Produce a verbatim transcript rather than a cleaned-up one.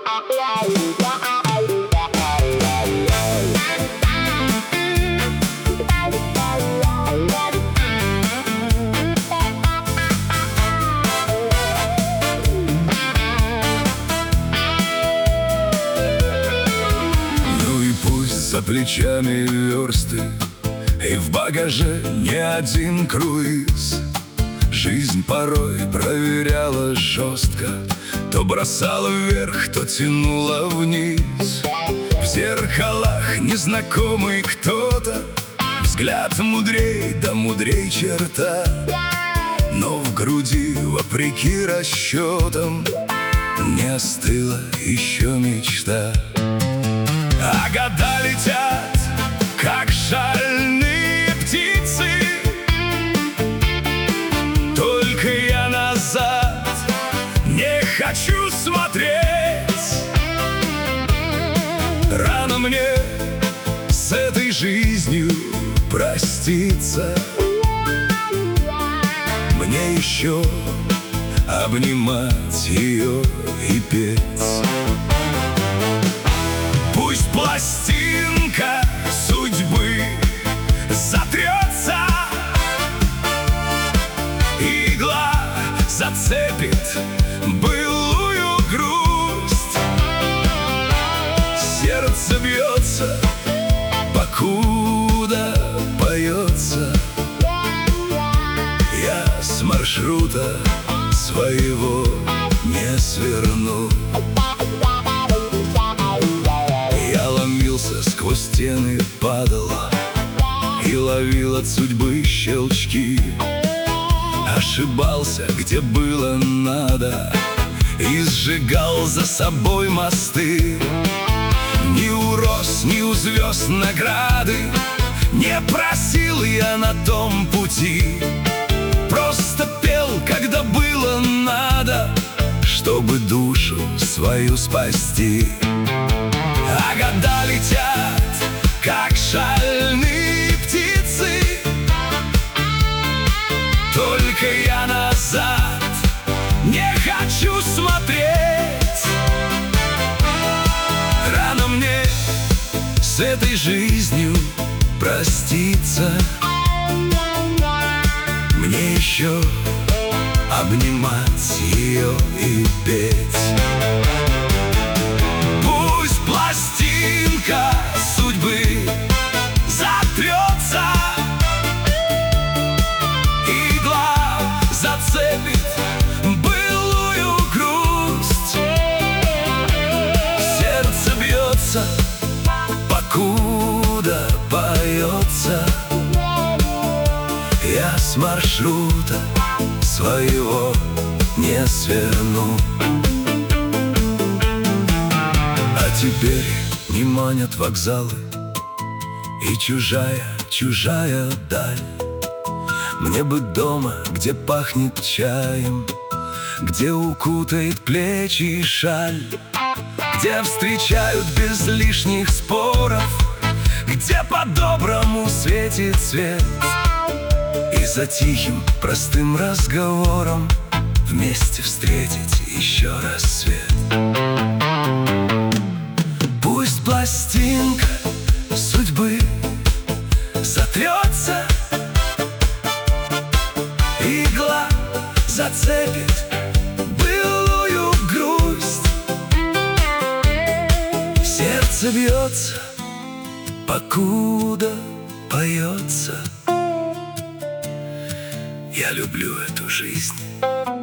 Ну и пусть за плечами версты, и в багаже не один круиз. Жизнь порой проверяла жестко, то бросала вверх, то тянула вниз. В зеркалах незнакомый кто-то, взгляд мудрей, да мудрей черта. Но в груди, вопреки расчетам, не остыла еще мечта. А года летят, как шальные птицы. Только я назад не хочу смотреть. Рано мне с этой жизнью проститься. Мне еще обнимать ее и петь. Пусть пластинка судьбы затрется, игла зацепит былую грусть. Сердце бьется, покуда поется. Я с маршрута своего не сверну. Я ломился сквозь стены, падал и ловил от судьбы щелчки. Ошибался, где было надо, и сжигал за собой мосты. Ни у роз, ни у звезд награды не просил я на том пути. Просто пел, когда было надо, чтобы душу свою спасти. А года летят, как шальные птицы. Только я назад не хочу смотреть. Рано мне с этой жизнью проститься. Мне еще обнимать ее и петь. Пусть пластинка судьбы затрется, игла зацепит былую грусть. Сердце бьется, покуда поется. Я с маршрута своего не сверну. А теперь не манят вокзалы и чужая, чужая даль. Мне бы дома, где пахнет чаем, где укутает плечи шаль, где встречают без лишних споров, где по-доброму светит свет. И за тихим, простым разговором вместе встретить еще рассвет. Пусть пластинка судьбы затрется, игла зацепит былую грусть. Сердце бьется, покуда поется. Я люблю эту жизнь.